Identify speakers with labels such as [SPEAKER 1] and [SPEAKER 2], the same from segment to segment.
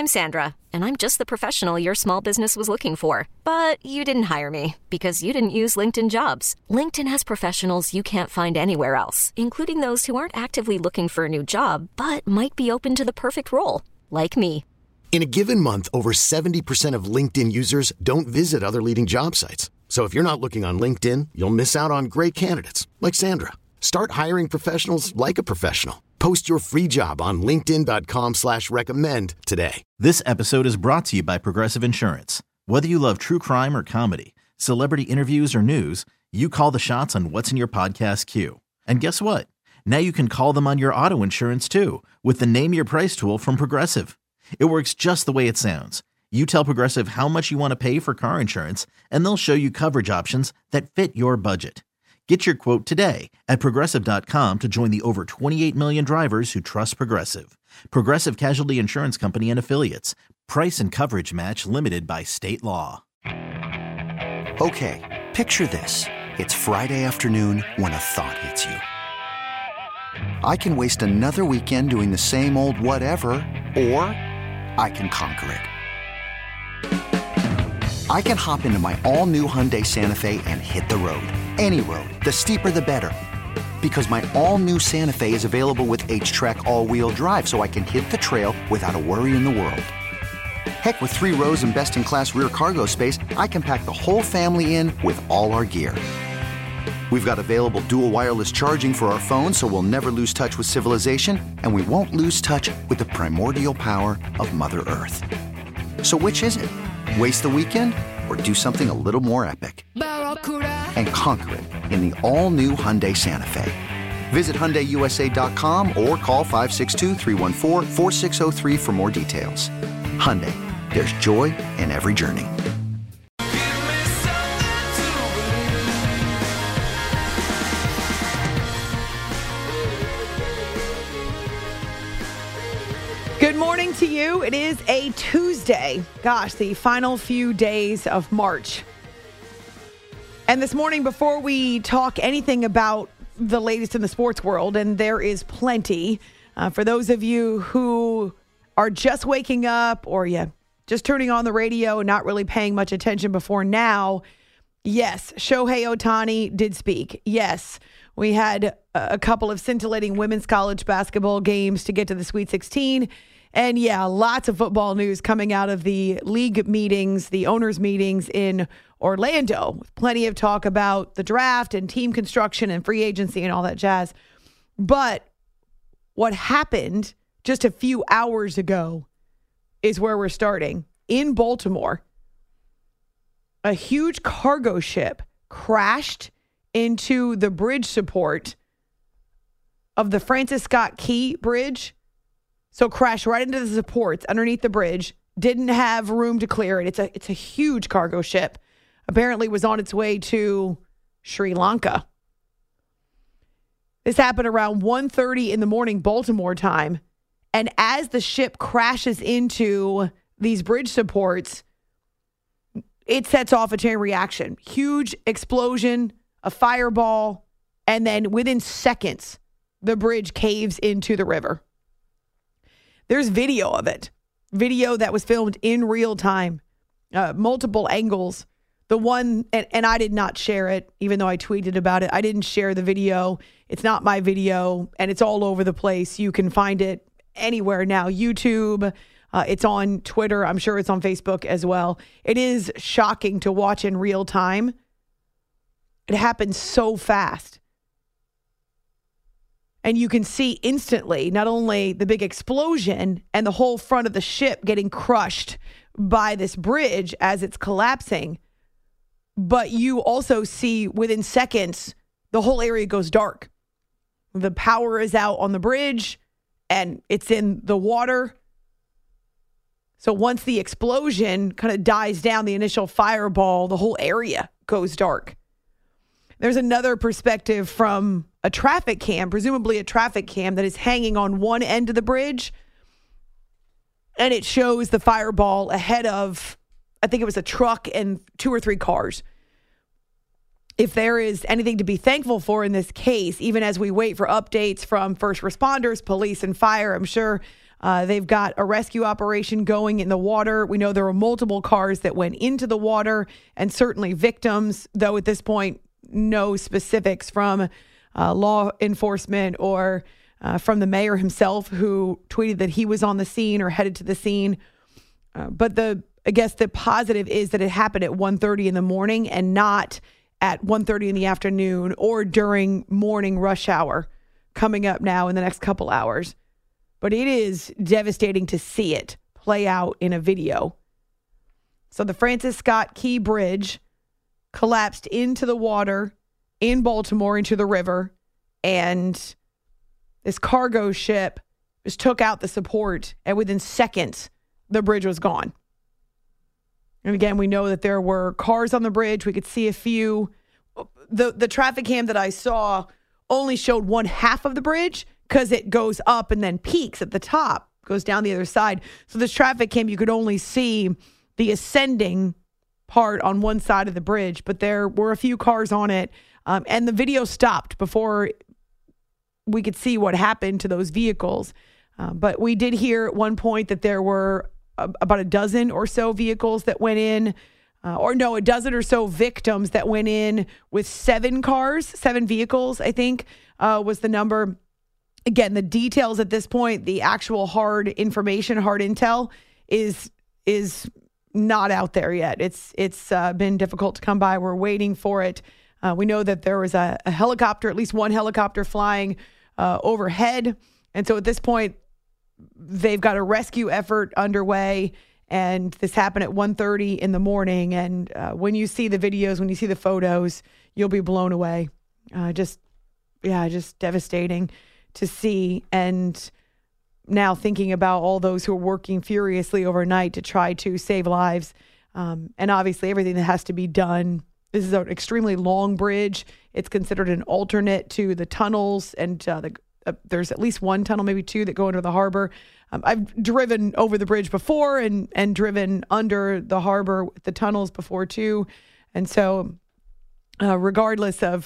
[SPEAKER 1] I'm Sandra, and I'm just the professional your small business was looking for. But you didn't hire me because you didn't use LinkedIn Jobs. LinkedIn has professionals you can't find anywhere else, including those who aren't actively looking for a new job, but might be open to the perfect role, like me.
[SPEAKER 2] In a given month, over 70% of LinkedIn users don't visit other leading job sites. So if you're not looking on LinkedIn, you'll miss out on great candidates like Sandra. Start hiring professionals like a professional. Post your free job on linkedin.com/recommend today.
[SPEAKER 3] This episode is brought to you by Progressive Insurance. Whether you love true crime or comedy, celebrity interviews or news, you call the shots on what's in your podcast queue. And guess what? Now you can call them on your auto insurance too with the Name Your Price tool from Progressive. It works just the way it sounds. You tell Progressive how much you want to pay for car insurance, and they'll show you coverage options that fit your budget. Get your quote today at Progressive.com to join the over 28 million drivers who trust Progressive. Progressive Casualty Insurance Company and Affiliates. Price and coverage match limited by state law.
[SPEAKER 4] Okay, picture this. It's Friday afternoon when a thought hits you. I can waste another weekend doing the same old whatever, or I can conquer it. I can hop into my all-new Hyundai Santa Fe and hit the road. Any road. The steeper, the better. Because my all-new Santa Fe is available with H-Track all-wheel drive, so I can hit the trail without a worry in the world. Heck, with 3 rows and best-in-class rear cargo space, I can pack the whole family in with all our gear. We've got available dual wireless charging for our phones, so we'll never lose touch with civilization, and we won't lose touch with the primordial power of Mother Earth. So which is it? Waste the weekend or do something a little more epic? And conquer it in the all-new Hyundai Santa Fe. Visit HyundaiUSA.com or call 562-314-4603 for more details. Hyundai, there's joy in every journey.
[SPEAKER 5] Good morning to you. It is a Tuesday. Gosh, the final few days of March. And this morning, before we talk anything about the latest in the sports world, and there is plenty, for those of you who are just waking up or just turning on the radio and not really paying much attention before now, yes, Shohei Ohtani did speak. Yes, we had a couple of scintillating women's college basketball games to get to the Sweet 16. And lots of football news coming out of the league meetings, the owners' meetings in Orlando, with plenty of talk about the draft and team construction and free agency and all that jazz. But what happened just a few hours ago is where we're starting. In Baltimore, a huge cargo ship crashed into the bridge support of the Francis Scott Key Bridge. So crashed right into the supports underneath the bridge. Didn't have room to clear it. It's a huge cargo ship. Apparently was on its way to Sri Lanka. This happened around 1:30 in the morning Baltimore time. And as the ship crashes into these bridge supports, it sets off a chain reaction. Huge explosion, a fireball, and then within seconds, the bridge caves into the river. There's video of it. Video that was filmed in real time. Multiple angles. The one, and I did not share it, even though I tweeted about it. I didn't share the video. It's not my video, and it's all over the place. You can find it anywhere now. YouTube. It's on Twitter. I'm sure it's on Facebook as well. It is shocking to watch in real time. It happens so fast. And you can see instantly not only the big explosion and the whole front of the ship getting crushed by this bridge as it's collapsing, but you also see within seconds, the whole area goes dark. The power is out on the bridge and it's in the water. So once the explosion kind of dies down, the initial fireball, the whole area goes dark. There's another perspective from a traffic cam, presumably a traffic cam that is hanging on one end of the bridge. And it shows the fireball ahead of, I think it was a truck and 2 or 3 cars. If there is anything to be thankful for in this case, even as we wait for updates from first responders, police, and fire, I'm sure They've got a rescue operation going in the water. We know there were multiple cars that went into the water and certainly victims, though at this point, no specifics from law enforcement or from the mayor himself, who tweeted that he was on the scene or headed to the scene. But I guess the positive is that it happened at 1:30 in the morning and not at 1:30 in the afternoon or during morning rush hour coming up now in the next couple hours. But it is devastating to see it play out in a video. So the Francis Scott Key Bridge collapsed into the water in Baltimore, into the river, and this cargo ship just took out the support, and within seconds, the bridge was gone. And again, we know that there were cars on the bridge. We could see a few. The traffic cam that I saw only showed one half of the bridge because it goes up and then peaks at the top, goes down the other side. So this traffic cam, you could only see the ascending part on one side of the bridge, but there were a few cars on it. And the video stopped before we could see what happened to those vehicles. But we did hear at one point that there were about a dozen or so vehicles that went in, a dozen or so victims that went in with 7 vehicles, I think was the number. Again, the details at this point, the actual hard information, hard intel is not out there yet. It's been difficult to come by. We're waiting for it. We know that there was a helicopter, at least one helicopter flying overhead. And so at this point, they've got a rescue effort underway. And this happened at 1:30 in the morning. And when you see the videos, when you see the photos, you'll be blown away. Just devastating to see. And now thinking about all those who are working furiously overnight to try to save lives. And obviously everything that has to be done. This is an extremely long bridge. It's considered an alternate to the tunnels, and there's at least one tunnel, maybe 2, that go into the harbor. I've driven over the bridge before and driven under the harbor with the tunnels before too. And so regardless of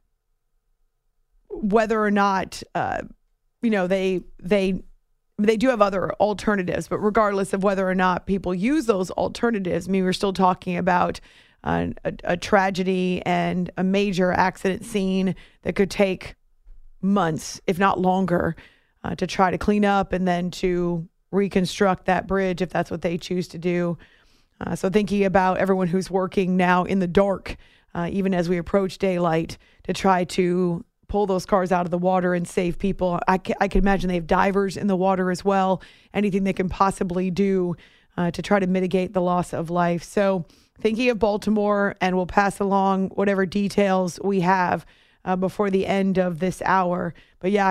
[SPEAKER 5] whether or not, they do have other alternatives, but regardless of whether or not people use those alternatives, we're still talking about a tragedy and a major accident scene that could take months, if not longer, to try to clean up and then to reconstruct that bridge if that's what they choose to do. So thinking about everyone who's working now in the dark, even as we approach daylight, to try to pull those cars out of the water and save people. I can imagine they have divers in the water as well, anything they can possibly do to try to mitigate the loss of life. So thinking of Baltimore, and we'll pass along whatever details we have before the end of this hour. But yeah,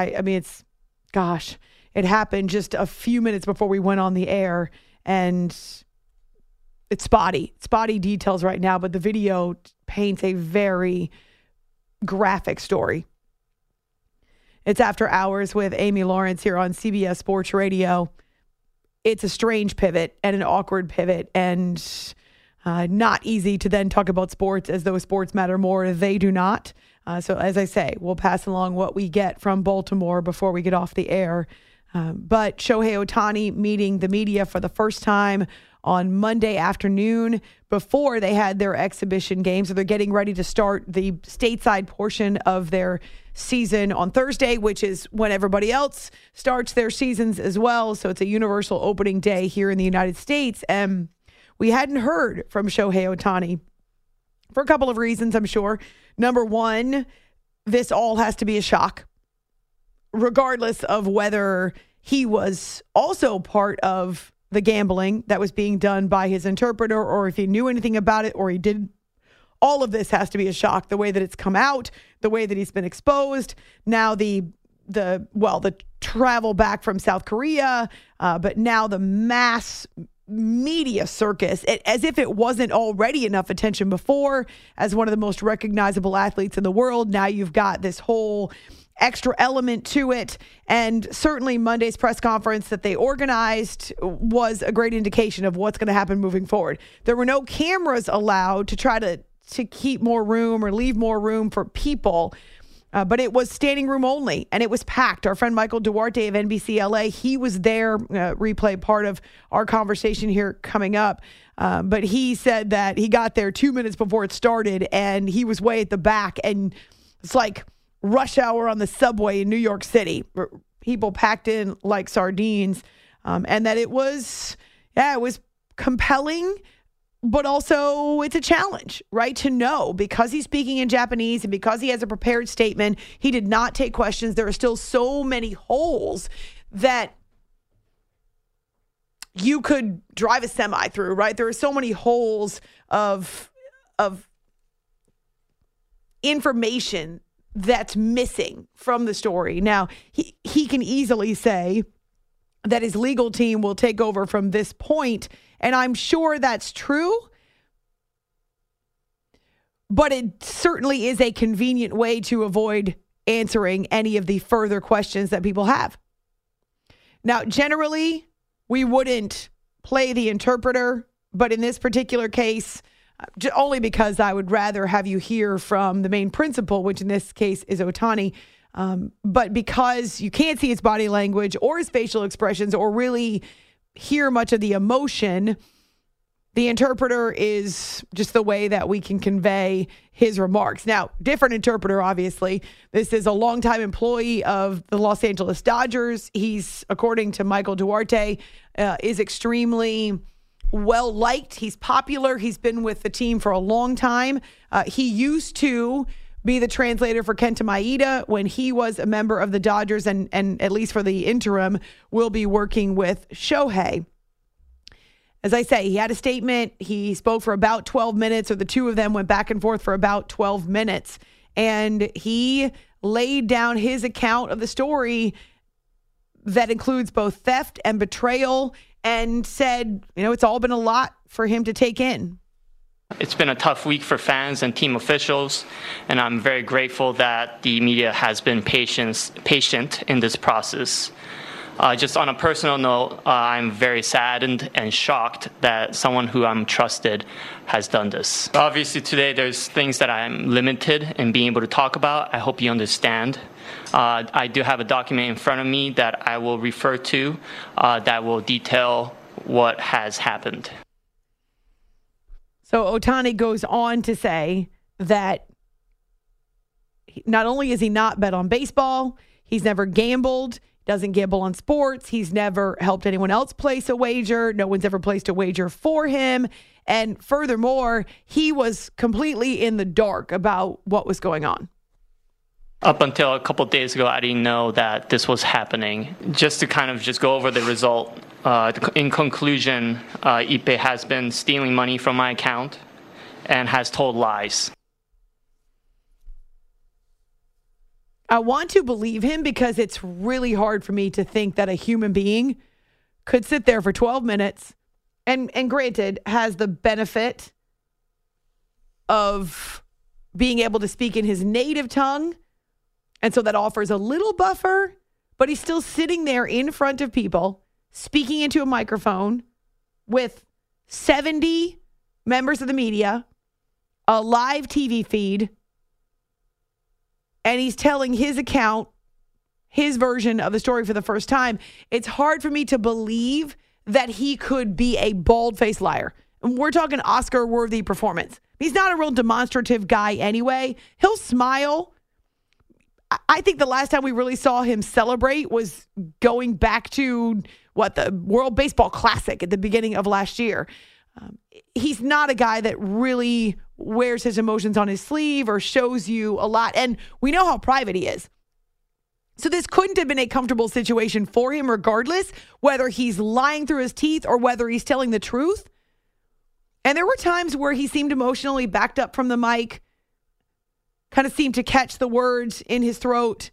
[SPEAKER 5] it happened just a few minutes before we went on the air, and it's spotty details right now, but the video paints a very graphic story. It's After Hours with Amy Lawrence here on CBS Sports Radio. It's a strange pivot and an awkward pivot, and not easy to then talk about sports as though sports matter more. They do not. So as I say, we'll pass along what we get from Baltimore before we get off the air. But Shohei Ohtani meeting the media for the first time on Monday afternoon before they had their exhibition game. So they're getting ready to start the stateside portion of their season on Thursday, which is when everybody else starts their seasons as well. So it's a universal opening day here in the United States. And we hadn't heard from Shohei Ohtani for a couple of reasons, I'm sure. Number one, this all has to be a shock, regardless of whether he was also part of the gambling that was being done by his interpreter, or if he knew anything about it, or he did. All of this has to be a shock. The way that it's come out, the way that he's been exposed. Now the travel back from South Korea, but now the mass media circus, as if it wasn't already enough attention before, as one of the most recognizable athletes in the world. Now you've got this whole extra element to it. And certainly Monday's press conference that they organized was a great indication of what's going to happen moving forward. There were no cameras allowed to try to keep more room or leave more room for people But it was standing room only, and it was packed. Our friend Michael Duarte of NBC LA, he was there, replay part of our conversation here coming up. But he said that he got there 2 minutes before it started, and he was way at the back, and it's like rush hour on the subway in New York City. People packed in like sardines, and that it was compelling, but also it's a challenge, right? To know, because he's speaking in Japanese and because he has a prepared statement, he did not take questions. There are still so many holes that you could drive a semi through, right? There are so many holes of information that's missing from the story. Now, he can easily say that his legal team will take over from this point, and I'm sure that's true. But it certainly is a convenient way to avoid answering any of the further questions that people have. Now, generally, we wouldn't play the interpreter, but in this particular case, only because I would rather have you hear from the main principal, which in this case is Ohtani, but because you can't see his body language or his facial expressions or really hear much of the emotion, the interpreter is just the way that we can convey his remarks. Now, different interpreter, obviously. This is a longtime employee of the Los Angeles Dodgers. He's, according to Michael Duarte, is extremely well-liked. He's popular. He's been with the team for a long time. He used to be the translator for Kenta Maeda when he was a member of the Dodgers, and at least for the interim, will be working with Shohei. As I say, he had a statement. He spoke for about 12 minutes, or the two of them went back and forth for about 12 minutes. And he laid down his account of the story that includes both theft and betrayal, and said, it's all been a lot for him to take in.
[SPEAKER 6] It's been a tough week for fans and team officials, and I'm very grateful that the media has been patient in this process. Just on a personal note, I'm very saddened and shocked that someone who I'm trusted has done this. Obviously, today there's things that I'm limited in being able to talk about. I hope you understand. I do have a document in front of me that I will refer to that will detail what has happened.
[SPEAKER 5] So Ohtani goes on to say that not only is he not bet on baseball, he's never gambled, doesn't gamble on sports, he's never helped anyone else place a wager, no one's ever placed a wager for him, and furthermore, he was completely in the dark about what was going on.
[SPEAKER 6] Up until a couple of days ago, I didn't know that this was happening. Just to kind of just go over the result, in conclusion, Ippei has been stealing money from my account and has told lies.
[SPEAKER 5] I want to believe him because it's really hard for me to think that a human being could sit there for 12 minutes and granted, has the benefit of being able to speak in his native tongue. And so that offers a little buffer, but he's still sitting there in front of people, speaking into a microphone with 70 members of the media, a live TV feed, and he's telling his account, his version of the story for the first time. It's hard for me to believe that he could be a bald-faced liar. And we're talking Oscar-worthy performance. He's not a real demonstrative guy anyway. He'll smile. I think the last time we really saw him celebrate was going back to, the World Baseball Classic at the beginning of last year. He's not a guy that really wears his emotions on his sleeve or shows you a lot. And we know how private he is. So this couldn't have been a comfortable situation for him regardless, whether he's lying through his teeth or whether he's telling the truth. And there were times where he seemed emotionally backed up from the mic, kind of seemed to catch the words in his throat.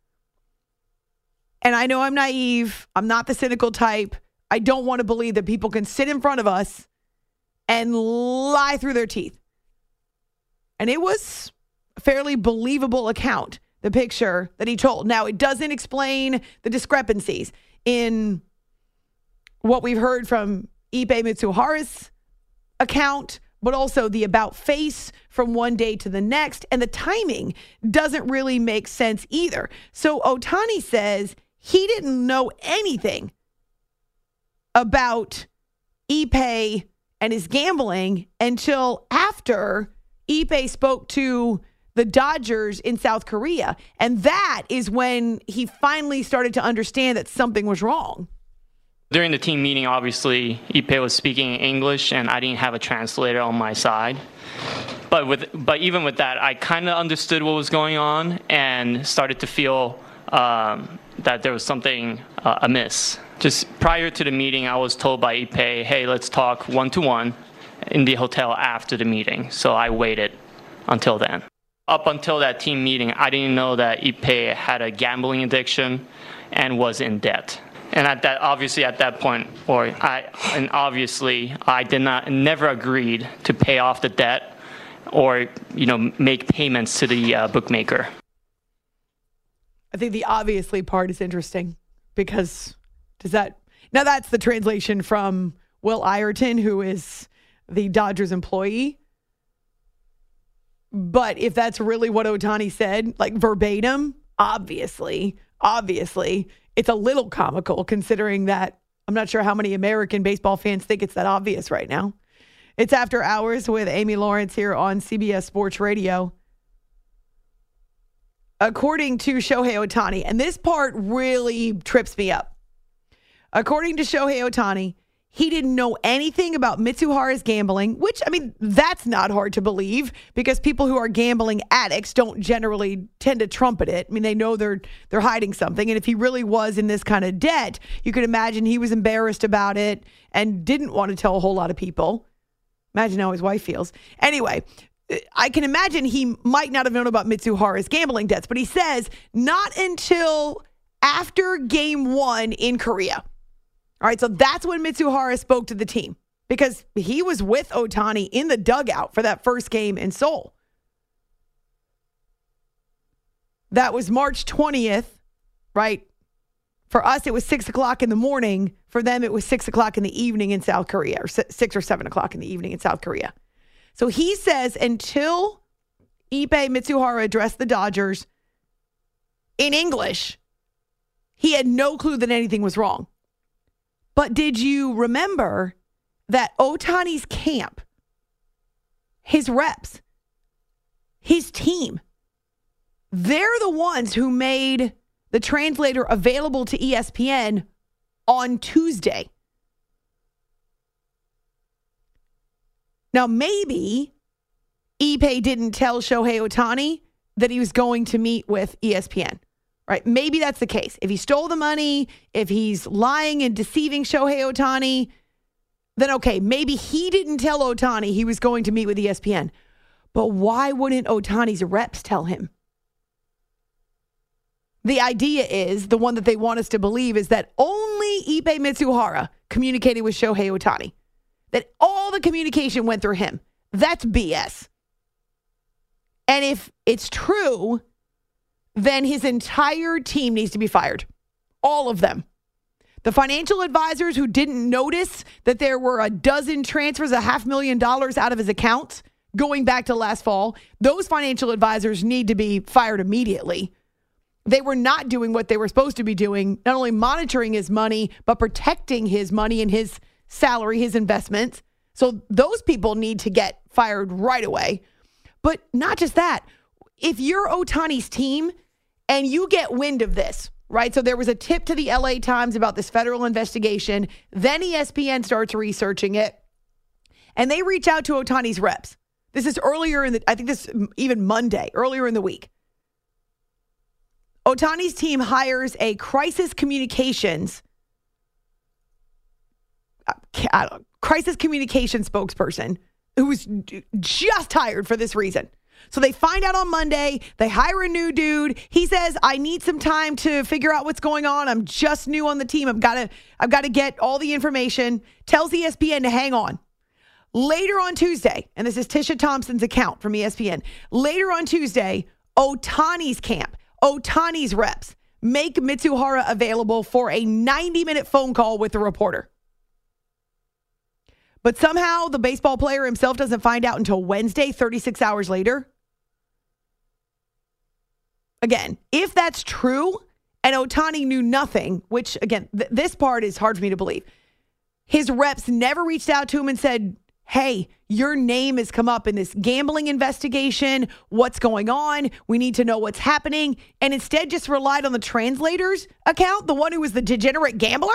[SPEAKER 5] And I know I'm naive. I'm not the cynical type. I don't want to believe that people can sit in front of us and lie through their teeth. And it was a fairly believable account, the picture that he told. Now, it doesn't explain the discrepancies in what we've heard from Ippei Mitsuhara's account, but also the about face from one day to the next. And the timing doesn't really make sense either. So Ohtani says he didn't know anything about Ippei and his gambling until after Ippei spoke to the Dodgers in South Korea. And that is when he finally started to understand that something was wrong.
[SPEAKER 6] During the team meeting, obviously, Ippei was speaking English, and I didn't have a translator on my side. But even with that, I kind of understood what was going on and started to feel that there was something amiss. Just prior to the meeting, I was told by Ippei, hey, let's talk one-to-one in the hotel after the meeting. So I waited until then. Up until that team meeting, I didn't know that Ippei had a gambling addiction and was in debt. And at that point, I never agreed to pay off the debt or, make payments to the bookmaker.
[SPEAKER 5] I think the obviously part is interesting because now that's the translation from Will Ireton, who is the Dodgers employee. But if that's really what Ohtani said, like verbatim, obviously, it's a little comical considering that I'm not sure how many American baseball fans think it's that obvious right now. It's After Hours with Amy Lawrence here on CBS Sports Radio. According to Shohei Ohtani, and this part really trips me up. According to Shohei Ohtani, he didn't know anything about Mitsuhara's gambling, which, that's not hard to believe because people who are gambling addicts don't generally tend to trumpet it. They know they're hiding something. And if he really was in this kind of debt, you could imagine he was embarrassed about it and didn't want to tell a whole lot of people. Imagine how his wife feels. Anyway, I can imagine he might not have known about Mitsuhara's gambling debts, but he says not until after game 1 in Korea. All right, so that's when Mitsuhara spoke to the team because he was with Ohtani in the dugout for that first game in Seoul. That was March 20th, right? For us, it was 6 o'clock in the morning. For them, it was 6 o'clock in the evening in South Korea, or 6 or 7 o'clock in the evening in South Korea. So he says until Ippei Mitsuhara addressed the Dodgers in English, he had no clue that anything was wrong. But did you remember that Ohtani's camp, his reps, his team, they're the ones who made the translator available to ESPN on Tuesday. Now, maybe Ippei didn't tell Shohei Ohtani that he was going to meet with ESPN. Right? Maybe that's the case. If he stole the money, if he's lying and deceiving Shohei Ohtani, then okay, maybe he didn't tell Ohtani he was going to meet with ESPN. But why wouldn't Ohtani's reps tell him? The idea is, the one that they want us to believe, is that only Ippei Mitsuhara communicated with Shohei Ohtani. That all the communication went through him. That's BS. And if it's true, then his entire team needs to be fired. All of them. The financial advisors who didn't notice that there were a dozen transfers of $500,000 out of his accounts going back to last fall, those financial advisors need to be fired immediately. They were not doing what they were supposed to be doing, not only monitoring his money, but protecting his money and his salary, his investments. So those people need to get fired right away. But not just that. If you're Ohtani's team, and you get wind of this, right? So there was a tip to the LA Times about this federal investigation. Then ESPN starts researching it. And they reach out to Ohtani's reps. This is earlier even Monday, earlier in the week. Ohtani's team hires a crisis communications spokesperson who was just hired for this reason. So they find out on Monday, they hire a new dude. He says, I need some time to figure out what's going on. I'm just new on the team. I've got to get all the information. Tells ESPN to hang on. Later on Tuesday, and this is Tisha Thompson's account from ESPN. Later on Tuesday, Ohtani's camp, Ohtani's reps make Mitsuhara available for a 90-minute phone call with the reporter. But somehow the baseball player himself doesn't find out until Wednesday, 36 hours later. Again, if that's true and Ohtani knew nothing, which, again, this part is hard for me to believe. His reps never reached out to him and said, hey, your name has come up in this gambling investigation. What's going on? We need to know what's happening. And instead just relied on the translator's account, the one who was the degenerate gambler?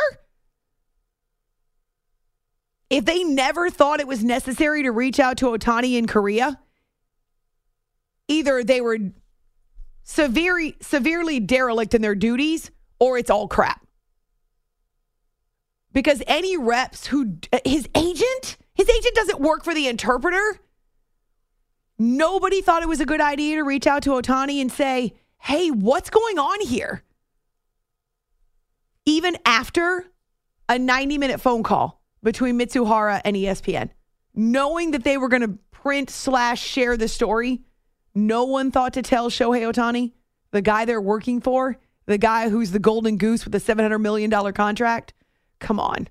[SPEAKER 5] If they never thought it was necessary to reach out to Ohtani in Korea, either they were severely derelict in their duties or it's all crap. Because any reps who, his agent doesn't work for the interpreter. Nobody thought it was a good idea to reach out to Ohtani and say, hey, what's going on here? Even after a 90-minute phone call between Mitsuhara and ESPN, knowing that they were going to print/share the story, no one thought to tell Shohei Ohtani, the guy they're working for, the guy who's the golden goose with a $700 million contract. Come on.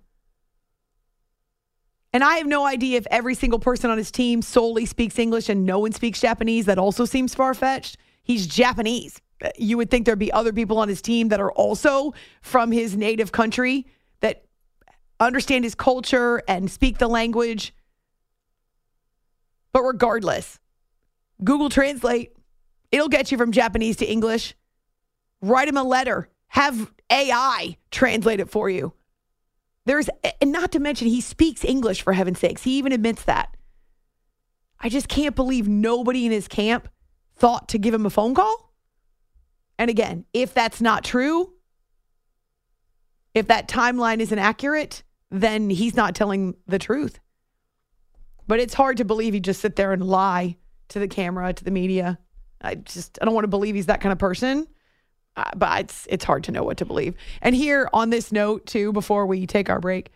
[SPEAKER 5] And I have no idea if every single person on his team solely speaks English and no one speaks Japanese. That also seems far-fetched. He's Japanese. You would think there'd be other people on his team that are also from his native country that understand his culture and speak the language. But regardless, Google Translate, it'll get you from Japanese to English. Write him a letter. Have AI translate it for you. And not to mention, he speaks English, for heaven's sakes. He even admits that. I just can't believe nobody in his camp thought to give him a phone call. And again, if that's not true, if that timeline isn't accurate, then he's not telling the truth. But it's hard to believe he'd just sit there and lie to the camera, to the media. I don't want to believe he's that kind of person. But it's hard to know what to believe. And here on this note, too, before we take our break,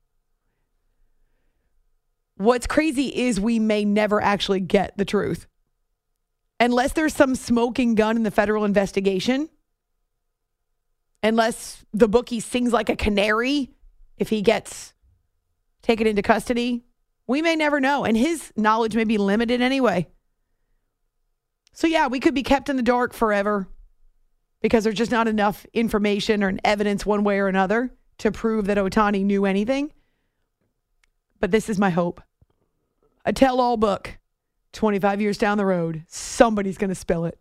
[SPEAKER 5] what's crazy is we may never actually get the truth. Unless there's some smoking gun in the federal investigation, unless the bookie sings like a canary if he gets taken into custody, we may never know. And his knowledge may be limited anyway. So, yeah, we could be kept in the dark forever, because there's just not enough information or evidence one way or another to prove that Ohtani knew anything. But this is my hope. A tell-all book. 25 years down the road, somebody's going to spill it.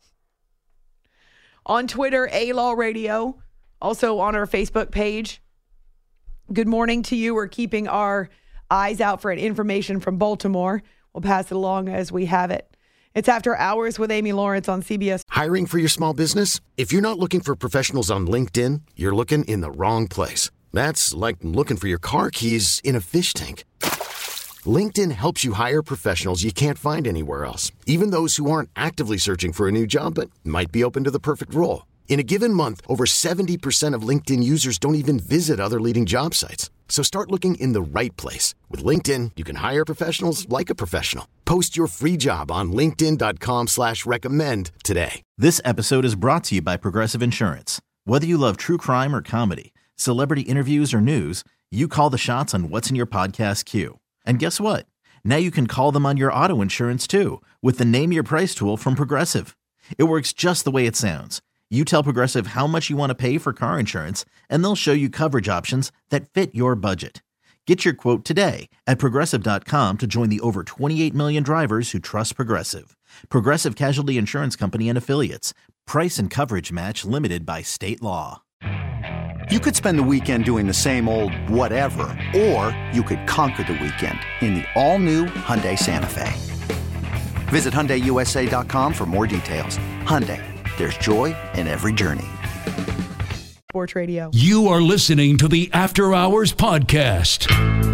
[SPEAKER 5] On Twitter, A-Law Radio. Also on our Facebook page. Good morning to you. We're keeping our eyes out for information from Baltimore. We'll pass it along as we have it. It's After Hours with Amy Lawrence on CBS.
[SPEAKER 2] Hiring for your small business? If you're not looking for professionals on LinkedIn, you're looking in the wrong place. That's like looking for your car keys in a fish tank. LinkedIn helps you hire professionals you can't find anywhere else, even those who aren't actively searching for a new job but might be open to the perfect role. In a given month, over 70% of LinkedIn users don't even visit other leading job sites. So start looking in the right place. With LinkedIn, you can hire professionals like a professional. Post your free job on linkedin.com/recommend today.
[SPEAKER 3] This episode is brought to you by Progressive Insurance. Whether you love true crime or comedy, celebrity interviews or news, you call the shots on what's in your podcast queue. And guess what? Now you can call them on your auto insurance too with the Name Your Price tool from Progressive. It works just the way it sounds. You tell Progressive how much you want to pay for car insurance, and they'll show you coverage options that fit your budget. Get your quote today at Progressive.com to join the over 28 million drivers who trust Progressive. Progressive Casualty Insurance Company and Affiliates. Price and coverage match limited by state law.
[SPEAKER 4] You could spend the weekend doing the same old whatever, or you could conquer the weekend in the all-new Hyundai Santa Fe. Visit HyundaiUSA.com for more details. Hyundai. There's joy in every journey.
[SPEAKER 5] Sports Radio.
[SPEAKER 7] You are listening to the After Hours Podcast.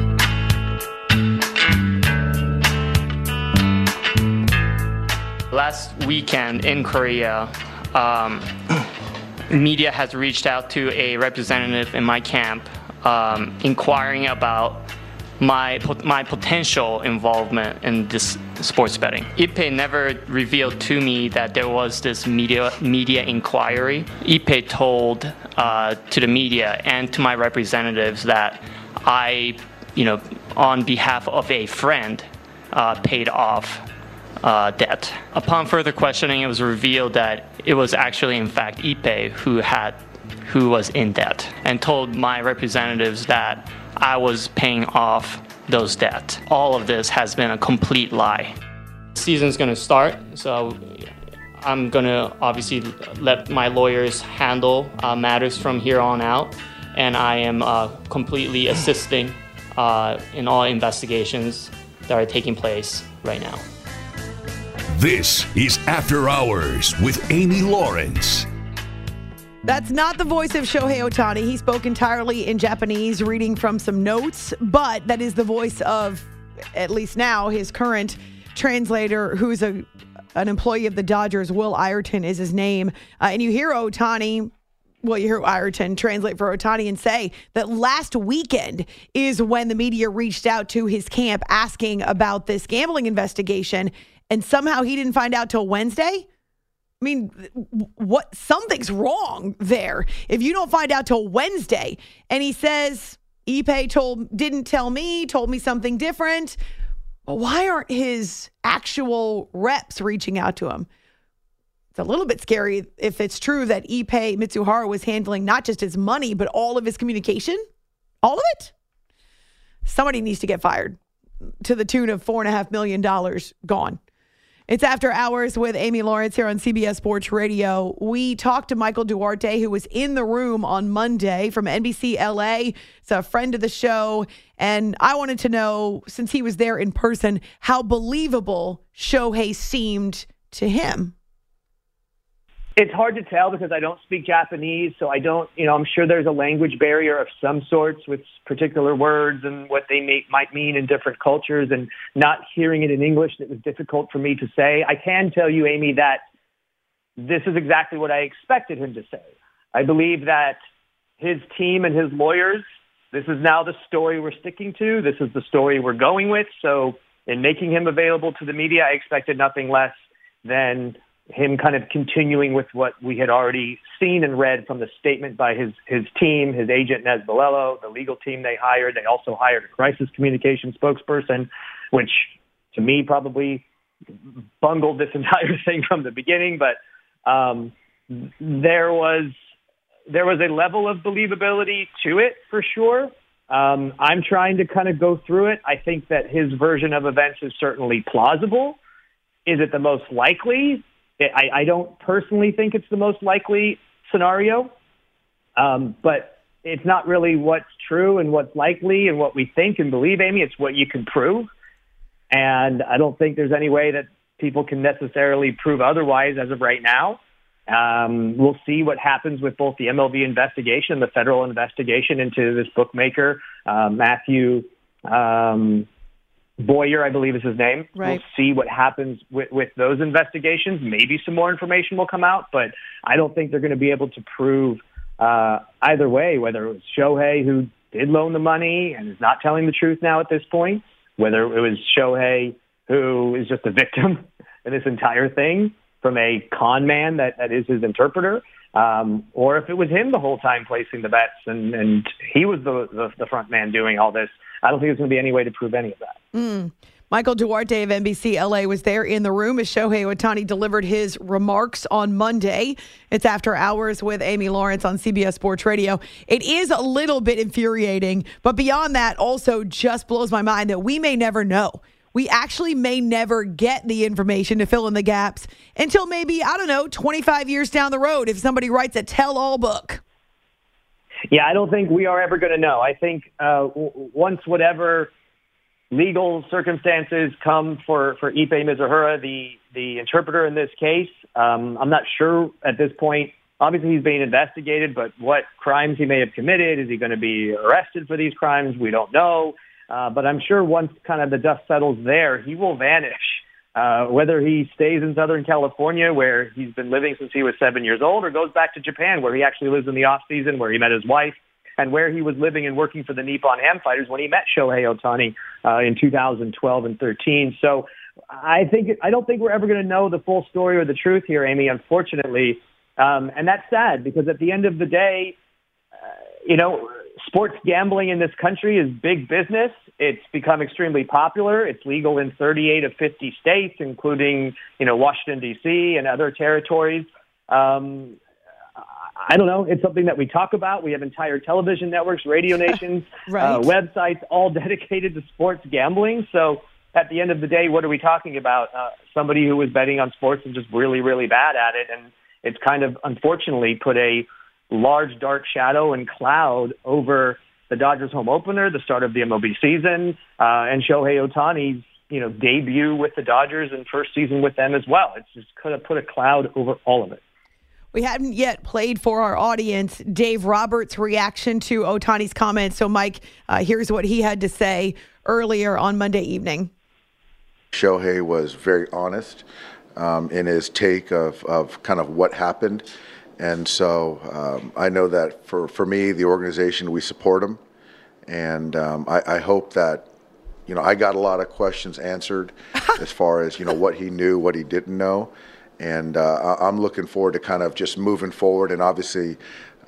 [SPEAKER 6] Last weekend in Korea, media has reached out to a representative in my camp inquiring about my potential involvement in this sports betting. Ippei never revealed to me that there was this media inquiry. Ippei told to the media and to my representatives that I on behalf of a friend, paid off debt. Upon further questioning, it was revealed that it was actually, in fact, Ipe who was in debt, and told my representatives that I was paying off those debt. All of this has been a complete lie. The season's going to start, so I'm going to obviously let my lawyers handle matters from here on out, and I am completely assisting in all investigations that are taking place right now.
[SPEAKER 7] This is After Hours with Amy Lawrence.
[SPEAKER 5] That's not the voice of Shohei Ohtani. He spoke entirely in Japanese, reading from some notes, but that is the voice of, at least now, his current translator, who's an employee of the Dodgers. Will Ireton is his name. And you hear Ohtani, you hear Ireton translate for Ohtani and say that last weekend is when the media reached out to his camp asking about this gambling investigation, and somehow he didn't find out till Wednesday? I mean, something's wrong there if you don't find out till Wednesday. And he says, Ipe didn't tell me, told me something different. Well, why aren't his actual reps reaching out to him? It's a little bit scary if it's true that Ipe Mitsuhara was handling not just his money, but all of his communication. All of it? Somebody needs to get fired to the tune of $4.5 million gone. It's After Hours with Amy Lawrence here on CBS Sports Radio. We talked to Michael Duarte, who was in the room on Monday from NBC LA. It's a friend of the show. And I wanted to know, since he was there in person, how believable Shohei seemed to him.
[SPEAKER 8] It's hard to tell because I don't speak Japanese, so I don't, I'm sure there's a language barrier of some sorts with particular words and what they might mean in different cultures, and not hearing it in English, it was difficult for me to say. I can tell you, Amy, that this is exactly what I expected him to say. I believe that his team and his lawyers, this is now the story we're sticking to. This is the story we're going with. So in making him available to the media, I expected nothing less than him kind of continuing with what we had already seen and read from the statement by his team, his agent, Nez Bolello, the legal team they hired. They also hired a crisis communication spokesperson, which to me probably bungled this entire thing from the beginning. But there was a level of believability to it for sure. I'm trying to kind of go through it. I think that his version of events is certainly plausible. Is it the most likely? I don't personally think it's the most likely scenario, but it's not really what's true and what's likely and what we think and believe, Amy. It's what you can prove. And I don't think there's any way that people can necessarily prove otherwise as of right now. We'll see what happens with both the MLB investigation, the federal investigation into this bookmaker, Matthew Boyer, I believe is his name.
[SPEAKER 5] Right.
[SPEAKER 8] We'll see what happens with those investigations. Maybe some more information will come out, but I don't think they're going to be able to prove either way, whether it was Shohei who did loan the money and is not telling the truth now at this point, whether it was Shohei who is just a victim in this entire thing from a con man that is his interpreter, or if it was him the whole time placing the bets and he was the front man doing all this. I don't think there's going to be any way to prove any of that.
[SPEAKER 5] Michael Duarte of NBC LA was there in the room as Shohei Ohtani delivered his remarks on Monday. It's After Hours with Amy Lawrence on CBS Sports Radio. It is a little bit infuriating, but beyond that also just blows my mind that we may never know. We actually may never get the information to fill in the gaps until maybe, 25 years down the road if somebody writes a tell-all book.
[SPEAKER 8] Yeah, I don't think we are ever going to know. I think once whatever legal circumstances come for Ipe Mitsuhara, the interpreter in this case, I'm not sure at this point. Obviously, he's being investigated, but what crimes he may have committed, is he going to be arrested for these crimes? We don't know. But I'm sure once kind of the dust settles there, he will vanish. Whether he stays in Southern California, where he's been living since he was 7 years old, or goes back to Japan, where he actually lives in the off season, where he met his wife, and where he was living and working for the Nippon Ham Fighters when he met Shohei Ohtani in 2012 and 13. So I don't think we're ever going to know the full story or the truth here, Amy, unfortunately. And that's sad because at the end of the day, sports gambling in this country is big business, It's become extremely popular. It's legal in 38 of 50 states, including, Washington, D.C. and other territories. I don't know. It's something that we talk about. We have entire television networks, radio nations,
[SPEAKER 5] right.
[SPEAKER 8] Websites, all dedicated to sports gambling. So at the end of the day, what are we talking about? Somebody who was betting on sports and just really, really bad at it. And it's kind of, unfortunately, put a large dark shadow and cloud over the Dodgers home opener, the start of the MLB season, and Shohei Ohtani's, debut with the Dodgers and first season with them as well. It's just kind of put a cloud over all of it.
[SPEAKER 5] We haven't yet played for our audience Dave Roberts' reaction to Ohtani's comments. So, Mike, here's what he had to say earlier on Monday evening.
[SPEAKER 9] Shohei was very honest in his take of kind of what happened. And so I know that for me, the organization, we support him. And I hope that, I got a lot of questions answered as far as, what he knew, what he didn't know. And I'm looking forward to kind of just moving forward and obviously,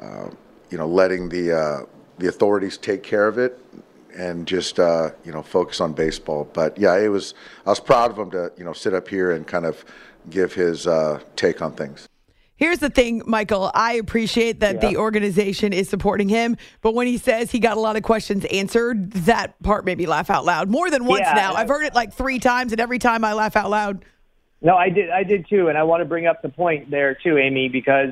[SPEAKER 9] letting the authorities take care of it and just, focus on baseball. But, yeah, I was proud of him to, sit up here and kind of give his take on things.
[SPEAKER 5] Here's the thing, Michael. I appreciate that the organization is supporting him, but when he says he got a lot of questions answered, that part made me laugh out loud more than once now. I've heard it like 3 times, and every time I laugh out loud.
[SPEAKER 8] No, I did too, and I want to bring up the point there too, Amy, because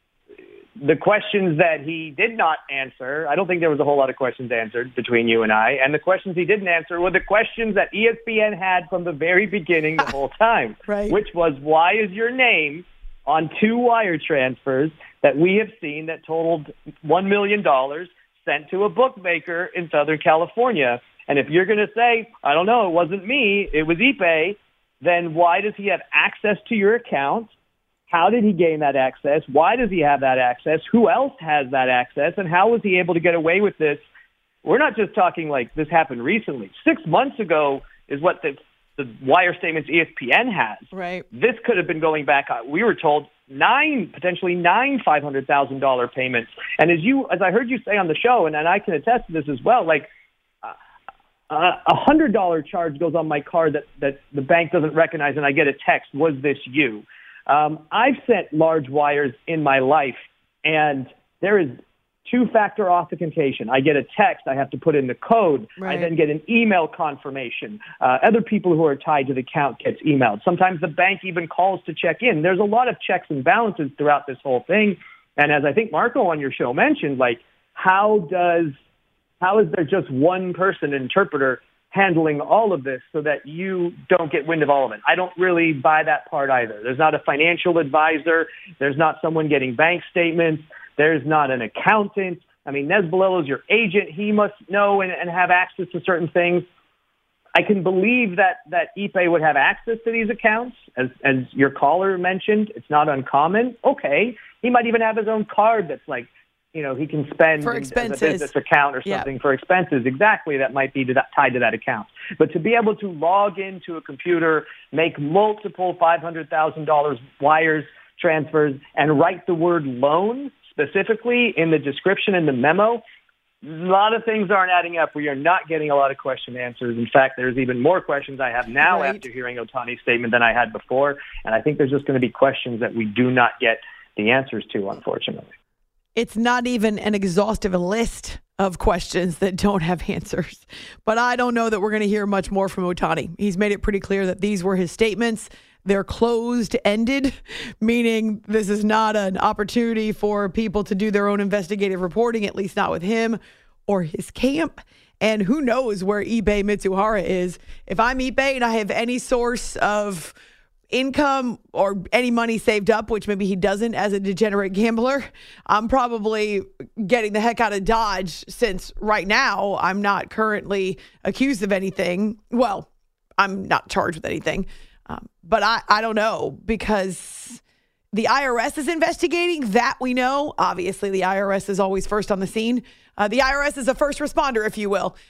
[SPEAKER 8] the questions that he did not answer, I don't think there was a whole lot of questions answered between you and I, and the questions he didn't answer were the questions that ESPN had from the very beginning the whole time,
[SPEAKER 5] right.
[SPEAKER 8] Which was, why is your name on 2 wire transfers that we have seen that totaled $1 million sent to a bookmaker in Southern California? And if you're going to say, I don't know, it wasn't me, it was Ipe, then why does he have access to your account? How did he gain that access? Why does he have that access? Who else has that access? And how was he able to get away with this? We're not just talking like this happened recently. 6 months ago is what the wire statements ESPN has.
[SPEAKER 5] Right.
[SPEAKER 8] This could have been going back. We were told potentially nine $500,000 payments. And as I heard you say on the show, and I can attest to this as well, like $100 charge goes on my card that the bank doesn't recognize, and I get a text, was this you? I've sent large wires in my life, and there is 2-factor authentication. I get a text. I have to put in the code.
[SPEAKER 5] Right.
[SPEAKER 8] I then get an email confirmation. Other people who are tied to the account gets emailed. Sometimes the bank even calls to check in. There's a lot of checks and balances throughout this whole thing. And as I think Marco on your show mentioned, like, how is there just one person, an interpreter, handling all of this so that you don't get wind of all of it? I don't really buy that part either. There's not a financial advisor. There's not someone getting bank statements. There's not an accountant. I mean, Nez Balillo's your agent. He must know and have access to certain things. I can believe that Ipe would have access to these accounts. As your caller mentioned, it's not uncommon. Okay. He might even have his own card that's like, he can spend
[SPEAKER 5] for
[SPEAKER 8] as
[SPEAKER 5] expenses.
[SPEAKER 8] a business account or something for expenses. Exactly. That might be tied to that account. But to be able to log into a computer, make multiple $500,000 wires, transfers, and write the word loan specifically in the description in the memo, a lot of things aren't adding up. We are not getting a lot of question answers. In fact, there's even more questions I have now after hearing Ohtani's statement than I had before. And I think there's just going to be questions that we do not get the answers to, unfortunately.
[SPEAKER 5] It's not even an exhaustive list of questions that don't have answers. But I don't know that we're going to hear much more from Ohtani. He's made it pretty clear that these were his statements. They're closed-ended, meaning this is not an opportunity for people to do their own investigative reporting, at least not with him or his camp. And who knows where Ipe Mitsuhara is. If I'm Ipe and I have any source of income or any money saved up, which maybe he doesn't as a degenerate gambler, I'm probably getting the heck out of Dodge, since right now I'm not currently accused of anything. Well, I'm not charged with anything. But I don't know, because the IRS is investigating. That we know. Obviously, the IRS is always first on the scene. The IRS is a first responder, if you will.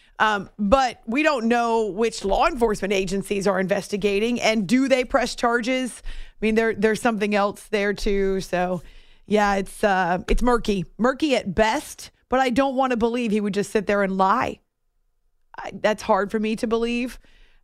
[SPEAKER 5] But we don't know which law enforcement agencies are investigating, and do they press charges? I mean, there's something else there too. So, yeah, it's murky at best. But I don't want to believe he would just sit there and lie. That's hard for me to believe.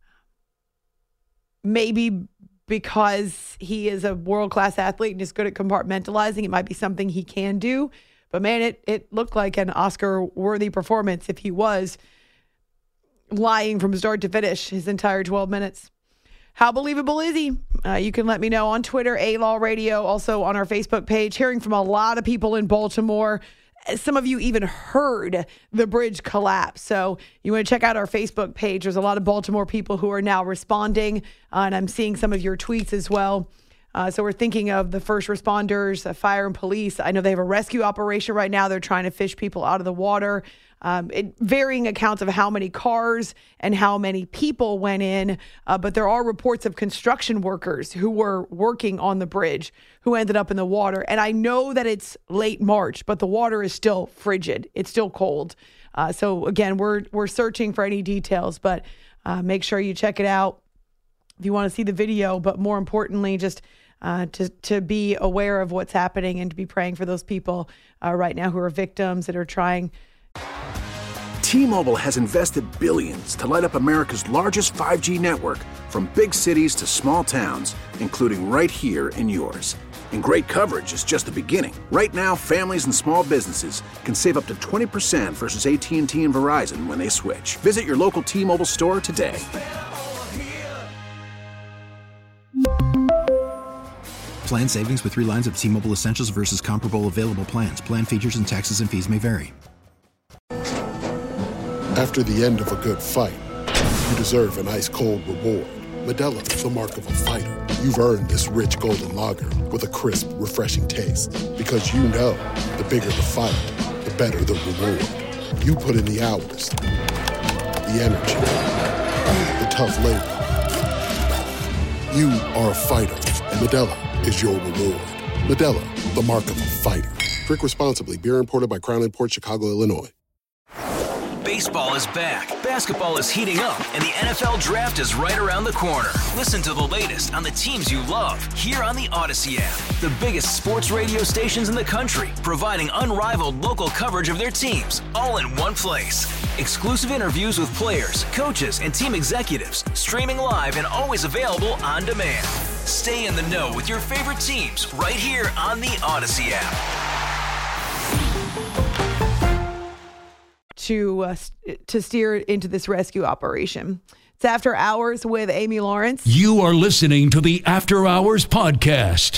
[SPEAKER 5] Maybe because he is a world-class athlete and is good at compartmentalizing, it might be something he can do. But, man, it looked like an Oscar-worthy performance if he was lying from start to finish his entire 12 minutes. How believable is he? You can let me know on Twitter, A-Law Radio, also on our Facebook page. Hearing from a lot of people in Baltimore. Some of you even heard the bridge collapse. So you want to check out our Facebook page. There's a lot of Baltimore people who are now responding, and I'm seeing some of your tweets as well. So we're thinking of the first responders, fire and police. I know they have a rescue operation right now. They're trying to fish people out of the water. Varying accounts of how many cars and how many people went in. But there are reports of construction workers who were working on the bridge who ended up in the water. And I know that it's late March, but the water is still frigid. It's still cold. So again, we're searching for any details, but make sure you check it out if you want to see the video. But more importantly, just to be aware of what's happening and to be praying for those people right now who are victims that are trying.
[SPEAKER 10] T-Mobile has invested billions to light up America's largest 5G network, from big cities to small towns, including right here in yours. And great coverage is just the beginning. Right now, families and small businesses can save up to 20% versus AT&T and Verizon when they switch. Visit your local T-Mobile store today.
[SPEAKER 11] Plan savings with 3 lines of T-Mobile Essentials versus comparable available plans. Plan features and taxes and fees may vary.
[SPEAKER 12] After the end of a good fight, you deserve an ice-cold reward. Modelo is the mark of a fighter. You've earned this rich golden lager with a crisp, refreshing taste. Because you know, the bigger the fight, the better the reward. You put in the hours, the energy, the tough labor. You are a fighter, and Modelo is your reward. Modelo, the mark of a fighter. Drink responsibly. Beer imported by Crown Imports, Chicago, Illinois.
[SPEAKER 13] Baseball is back, basketball is heating up, and the NFL Draft is right around the corner. Listen to the latest on the teams you love here on the Odyssey app. The biggest sports radio stations in the country, providing unrivaled local coverage of their teams, all in one place. Exclusive interviews with players, coaches, and team executives, streaming live and always available on demand. Stay in the know with your favorite teams right here on the Odyssey app.
[SPEAKER 5] To steer into this rescue operation. It's After Hours with Amy Lawrence.
[SPEAKER 7] You are listening to the After Hours podcast.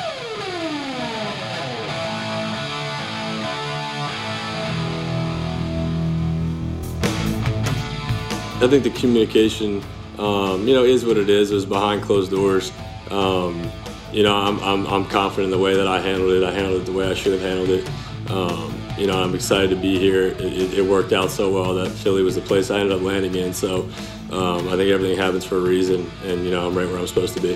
[SPEAKER 14] I think the communication, is what it is. It was behind closed doors. I'm confident in the way that I handled it. I handled it the way I should have handled it. I'm excited to be here. It worked out so well that Philly was the place I ended up landing in. So I think everything happens for a reason, and, I'm right where I'm supposed to be.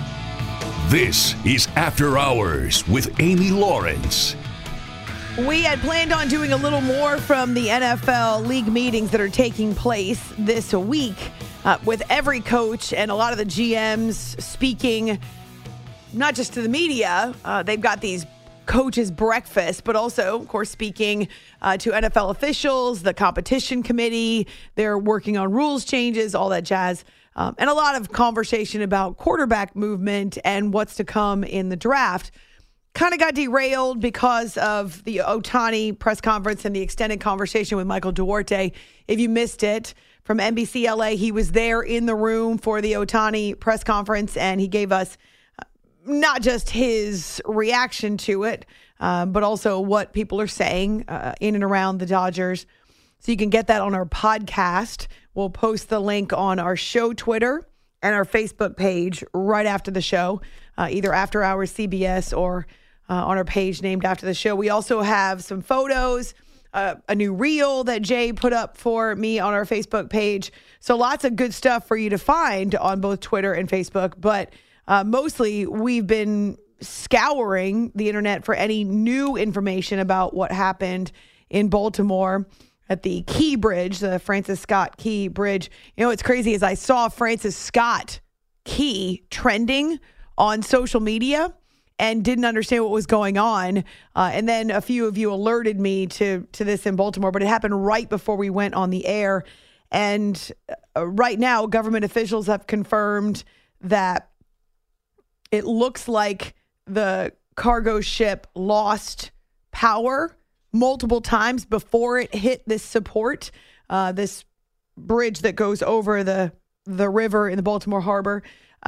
[SPEAKER 7] This is After Hours with Amy Lawrence.
[SPEAKER 5] We had planned on doing a little more from the NFL league meetings that are taking place this week with every coach and a lot of the GMs speaking, not just to the media. They've got these coaches breakfast, but also, of course, speaking to NFL officials, the competition committee. They're working on rules changes, all that jazz, and a lot of conversation about quarterback movement and what's to come in the draft. Kind of got derailed because of the Ohtani press conference and the extended conversation with Michael Duarte. If you missed it from NBC LA, he was there in the room for the Ohtani press conference, and he gave us not just his reaction to it, but also what people are saying in and around the Dodgers. So you can get that on our podcast. We'll post the link on our show Twitter and our Facebook page right after the show, either After Hours CBS or on our page named after the show. We also have some photos, a new reel that Jay put up for me on our Facebook page. So lots of good stuff for you to find on both Twitter and Facebook, but mostly, we've been scouring the internet for any new information about what happened in Baltimore at the Key Bridge, the Francis Scott Key Bridge. What's crazy is I saw Francis Scott Key trending on social media and didn't understand what was going on. And then a few of you alerted me to this in Baltimore, but it happened right before we went on the air. And right now, government officials have confirmed that it looks like the cargo ship lost power multiple times before it hit this support, this bridge that goes over the river in the Baltimore Harbor.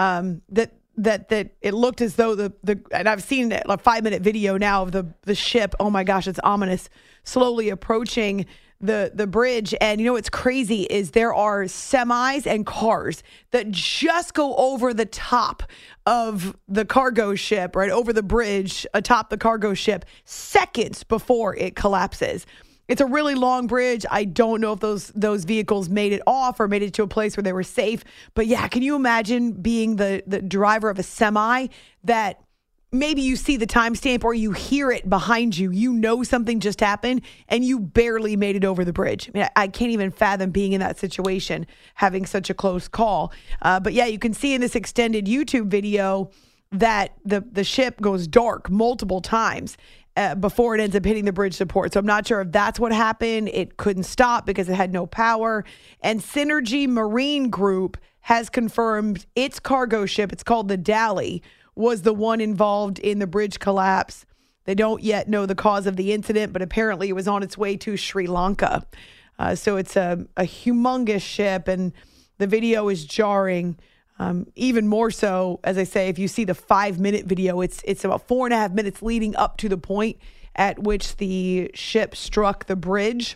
[SPEAKER 5] That it looked as though and I've seen a 5-minute video now of the ship. Oh my gosh, it's ominous, slowly approaching the bridge. And you know what's crazy is there are semis and cars that just go over the top of the cargo ship, right over the bridge atop the cargo ship, seconds before it collapses. It's a really long bridge. I don't know if those vehicles made it off or made it to a place where they were safe. But yeah, can you imagine being the driver of a semi that maybe you see the timestamp or you hear it behind you, you know something just happened and you barely made it over the bridge. I mean, I can't even fathom being in that situation, having such a close call. But yeah, you can see in this extended YouTube video that the ship goes dark multiple times before it ends up hitting the bridge support. So I'm not sure if that's what happened. It couldn't stop because it had no power. And Synergy Marine Group has confirmed its cargo ship, it's called the Dali, was the one involved in the bridge collapse. They don't yet know the cause of the incident, but apparently it was on its way to Sri Lanka. So it's a humongous ship, and the video is jarring. Even more so, as I say, if you see the 5-minute video, it's about 4.5 minutes leading up to the point at which the ship struck the bridge.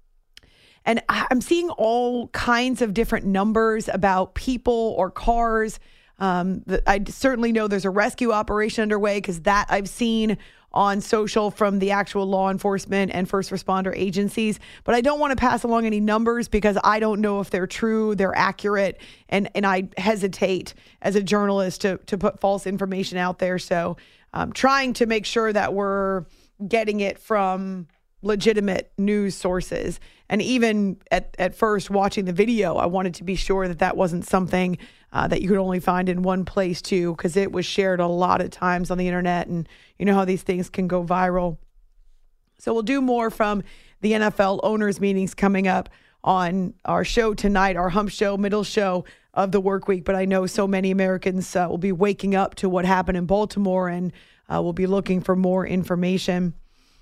[SPEAKER 5] And I'm seeing all kinds of different numbers about people or cars. I certainly know there's a rescue operation underway because that I've seen on social from the actual law enforcement and first responder agencies. But I don't want to pass along any numbers because I don't know if they're true, they're accurate, and I hesitate as a journalist to put false information out there. So I'm trying to make sure that we're getting it from legitimate news sources. And even at first watching the video, I wanted to be sure that wasn't something that you could only find in one place too, because it was shared a lot of times on the internet, and you know how these things can go viral. So we'll do more from the NFL owners meetings coming up on our show tonight, our hump show, middle show of the work week. But I know so many Americans will be waking up to what happened in Baltimore, and will be looking for more information.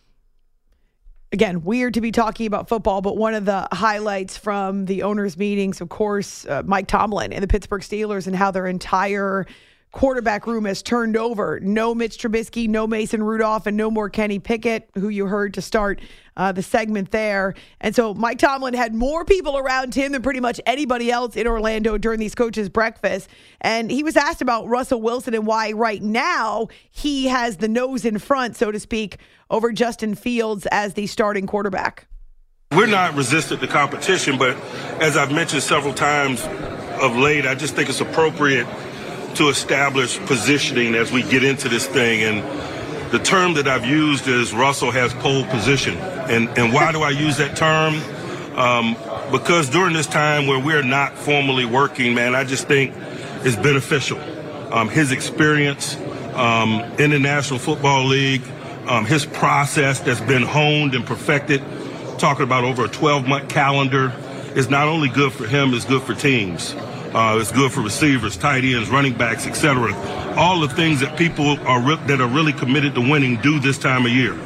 [SPEAKER 5] Again, weird to be talking about football, but one of the highlights from the owners' meetings, of course, Mike Tomlin and the Pittsburgh Steelers and how their entire quarterback room has turned over. No Mitch Trubisky, no Mason Rudolph, and no more Kenny Pickett, who you heard to start the segment there. And so Mike Tomlin had more people around him than pretty much anybody else in Orlando during these coaches' breakfasts. And he was asked about Russell Wilson and why right now he has the nose in front, so to speak, over Justin Fields as the starting quarterback.
[SPEAKER 15] We're not resistant to competition, but as I've mentioned several times of late, I just think it's appropriate to establish positioning as we get into this thing. And the term that I've used is Russell has pole position. And why do I use that term? Because during this time where we're not formally working, man, I just think it's beneficial. His experience in the National Football League, his process that's been honed and perfected, talking about over a 12-month calendar, is not only good for him, it's good for teams. It's good for receivers, tight ends, running backs, etc. All the things that people that are really committed to winning do this time of year.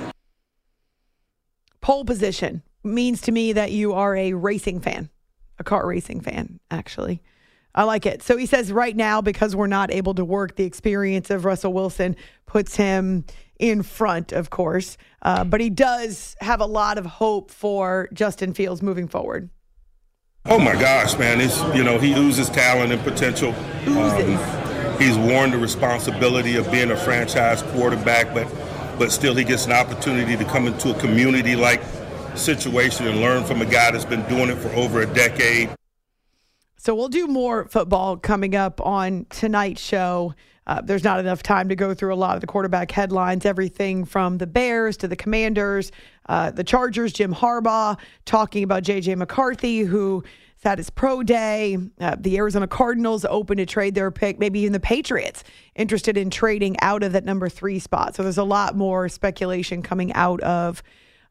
[SPEAKER 5] Pole position means to me that you are a racing fan, a car racing fan, actually. I like it. So he says right now, because we're not able to work, the experience of Russell Wilson puts him in front, of course. But he does have a lot of hope for Justin Fields moving forward.
[SPEAKER 15] Oh my gosh, man! He oozes talent and potential. He's worn the responsibility of being a franchise quarterback, but still he gets an opportunity to come into a community-like situation and learn from a guy that's been doing it for over a decade.
[SPEAKER 5] So we'll do more football coming up on tonight's show. There's not enough time to go through a lot of the quarterback headlines, everything from the Bears to the Commanders, the Chargers, Jim Harbaugh talking about J.J. McCarthy, who had his pro day. The Arizona Cardinals open to trade their pick, maybe even the Patriots interested in trading out of that number 3 spot. So there's a lot more speculation coming out of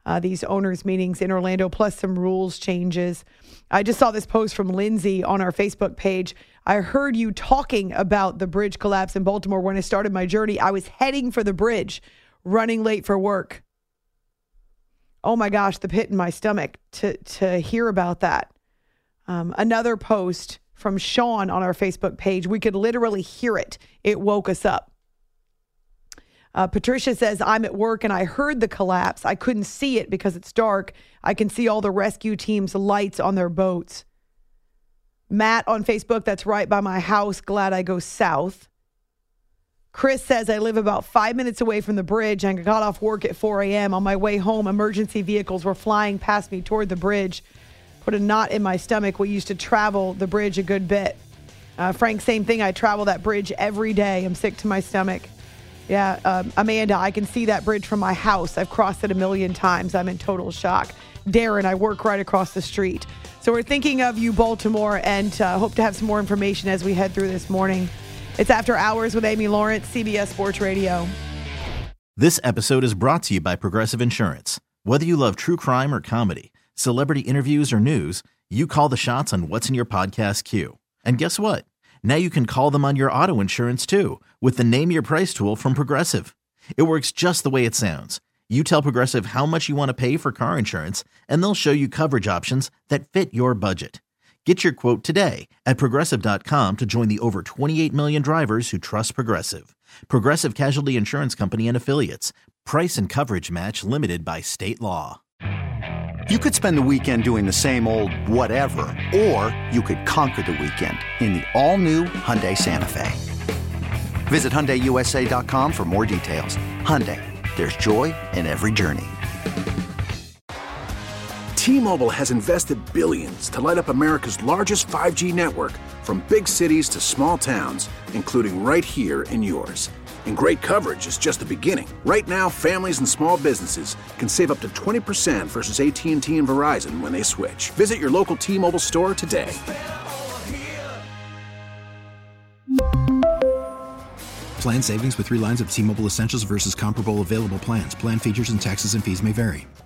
[SPEAKER 5] these owners' meetings in Orlando, plus some rules changes. I just saw this post from Lindsay on our Facebook page. I heard you talking about the bridge collapse in Baltimore. When I started my journey, I was heading for the bridge, running late for work. Oh my gosh, the pit in my stomach to hear about that. Another post from Sean on our Facebook page. We could literally hear it. It woke us up. Patricia says, I'm at work and I heard the collapse. I couldn't see it because it's dark. I can see all the rescue team's lights on their boats. Matt on Facebook, that's right by my house. Glad I go south. Chris says, I live about 5 minutes away from the bridge and got off work at 4 a.m. On my way home, emergency vehicles were flying past me toward the bridge. Put a knot in my stomach. We used to travel the bridge a good bit. Frank, same thing. I travel that bridge every day. I'm sick to my stomach. Yeah, Amanda, I can see that bridge from my house. I've crossed it a million times. I'm in total shock. Darren, I work right across the street. So we're thinking of you, Baltimore, and hope to have some more information as we head through this morning. It's After Hours with Amy Lawrence, CBS Sports Radio.
[SPEAKER 3] This episode is brought to you by Progressive Insurance. Whether you love true crime or comedy, celebrity interviews or news, you call the shots on what's in your podcast queue. And guess what? Now you can call them on your auto insurance too with the Name Your Price tool from Progressive. It works just the way it sounds. You tell Progressive how much you want to pay for car insurance, and they'll show you coverage options that fit your budget. Get your quote today at Progressive.com to join the over 28 million drivers who trust Progressive. Progressive Casualty Insurance Company and Affiliates. Price and coverage match limited by state law.
[SPEAKER 4] You could spend the weekend doing the same old whatever, or you could conquer the weekend in the all-new Hyundai Santa Fe. Visit HyundaiUSA.com for more details. Hyundai, there's joy in every journey.
[SPEAKER 10] T-Mobile has invested billions to light up America's largest 5G network, from big cities to small towns, including right here in yours. And great coverage is just the beginning. Right now, families and small businesses can save up to 20% versus AT&T and Verizon when they switch. Visit your local T-Mobile store today.
[SPEAKER 11] Plan savings with 3 lines of T-Mobile Essentials versus comparable available plans. Plan features and taxes and fees may vary.